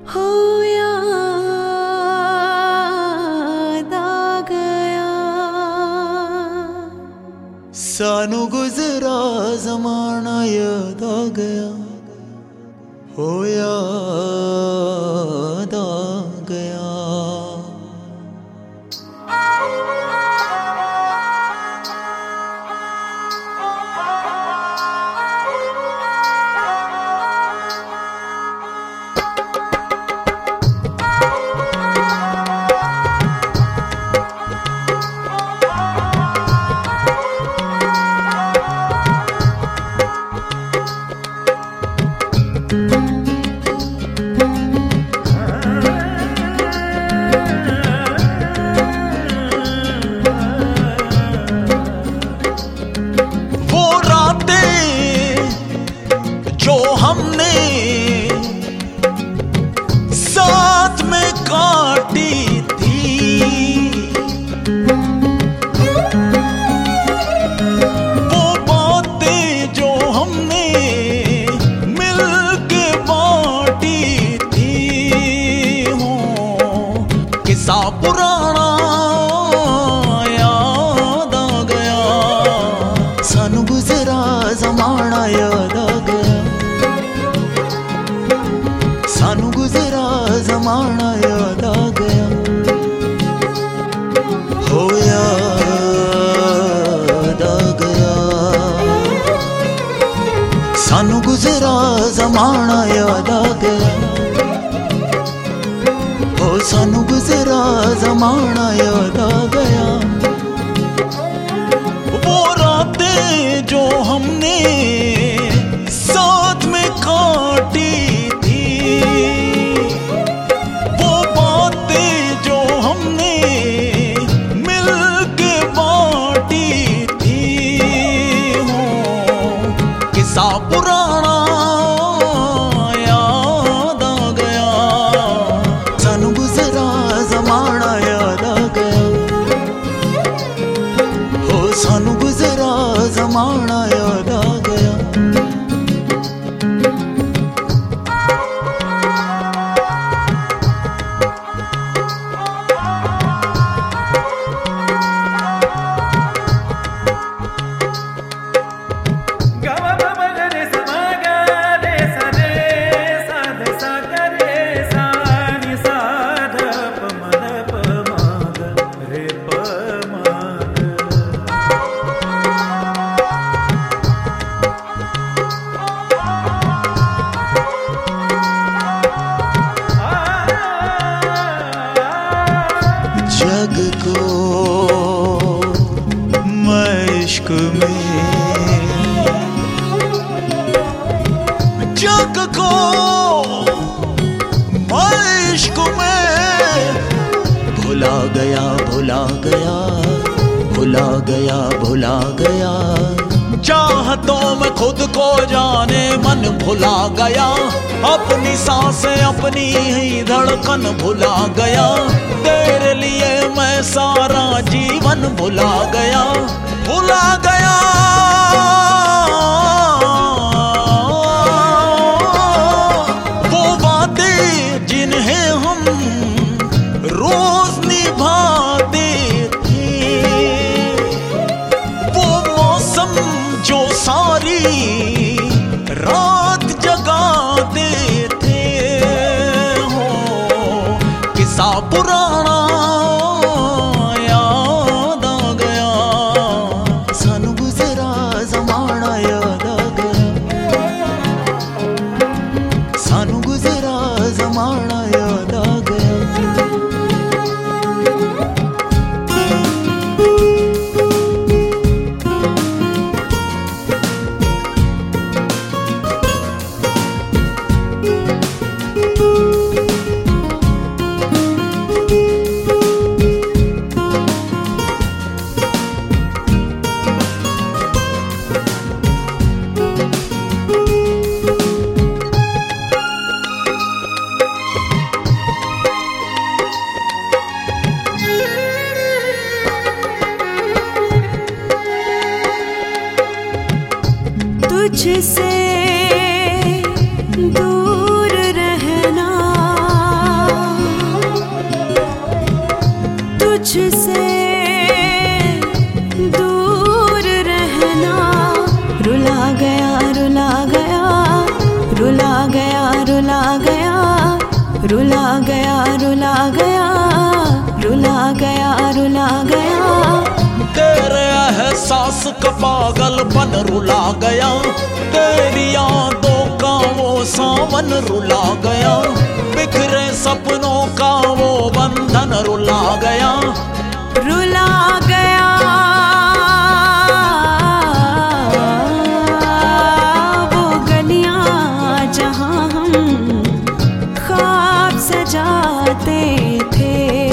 हो याद आ गया सानू गुजरा जमाना याद आ गया हो याद आ गया। जो हमने साथ में काटी थी वो बातें जो हमने मिलके बांटी थी हो किस्सा पुराना याद आ गया सानू गुजरा जमाना याद आ गया सानू गुजरा जमाना याद आ गया हो याद आ गया सानू गुजरा जमाना याद आ गया हो सानू गुजरा जमाना याद आ गया वो रातें जो हमने साथ में काटी वो बातें जो हमने मिलके बांटी थी हो किस्सा पुराना याद आ गया सानू गुजरा जमाना याद आ गया हो सानू गुजरा जमाना याद आ गया। जग को मैं इश्क में जग को मैं इश्क में भुला गया भुला गया भुला गया भुला गया चाहतों में खुद को जाने मन भुला गया अपनी सांसें अपनी ही धड़कन भुला गया तेरे लिए मैं सारा जीवन भुला गया भुला गया वो बातें जिन्हें हम रोज निभाते थे वो मौसम जो सारी रात जगाते थे हो किस्सा पुराना याद आ गया सानू गुजरा जमाना याद आ गया सानू गुजरा जमाना याद आ गया। तुझसे दूर रहना गया रुला गया, रुला गया रुला गया, रुला गया रुला गया। तेरे एहसास का पागलपन रुला गया, तेरी यादों का वो सावन रुला गया, बिखरे सपनों का वो बंधन रुला गया, रुला गया। वो गलियां जहां हम ख्वाब सजाते थे,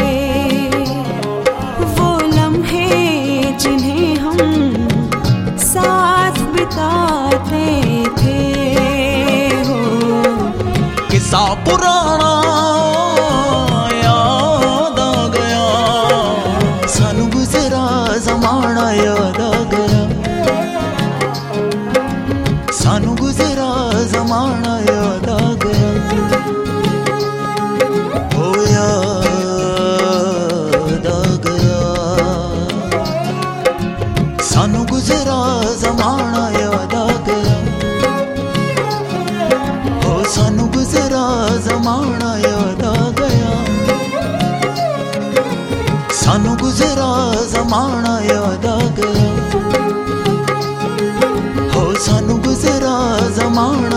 वो लम्हे जिन्हें हम साथ बिताते थे। हो किस्सा पुराना याद आ गया, सानू गुजरा जमाना याद आ गया, सानू गुजरा जमाना याद आ गया। ओ याद आ गया, सानू गुजरा जमाना याद आ गया, ओ सानू गुजरा जमाना याद आ गया, सानू गुजरा जमाना याद आ गया, हो सानू गुजरा जमाना